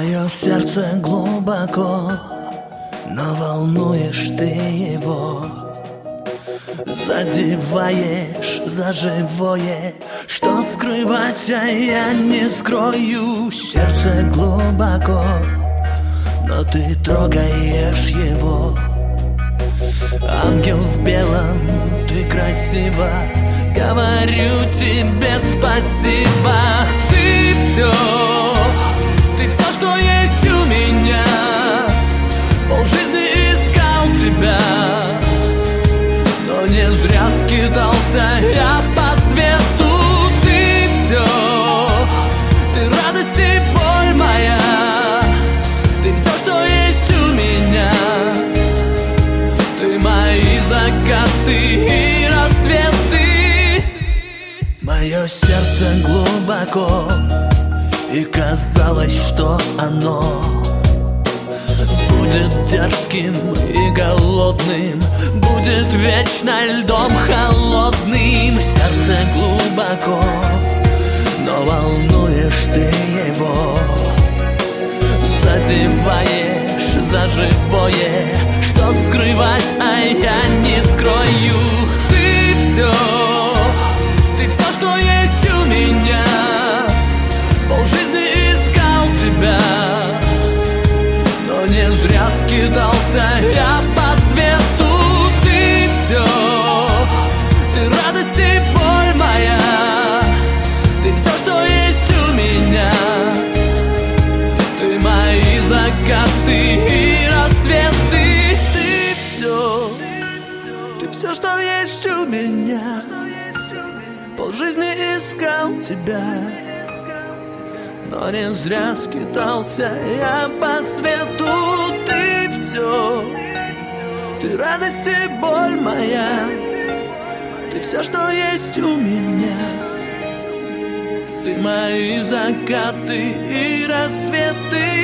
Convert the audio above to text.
Мое сердце глубоко, но волнуешь ты его. Задеваешь за живое, что скрывать, а я не скрою. Сердце глубоко, но ты трогаешь его. Ангел в белом, ты красива, говорю тебе спасибо. Ты все, что есть у меня. Полжизни искал тебя, но не зря скитался я по свету. Ты все, ты радость и боль моя. Ты все, что есть у меня. Ты мои закаты и рассветы. Мое сердце глубоко, и казалось, что оно будет дерзким и голодным, будет вечно льдом холодным. Сердце глубоко, но волнуешь ты его. Задеваешь за живое, что скрывать, а я не скрою. Ты все, что есть у меня. Полжизни искал тебя, но не зря скитался я по свету. Ты все, ты радость и боль моя. Ты все, что есть у меня. Ты мои закаты и рассветы. Ты все, что есть у меня. Полжизни искал тебя, но не зря скитался я по свету. Ты все, ты радость и боль моя. Ты все, что есть у меня. Ты мои закаты и рассветы.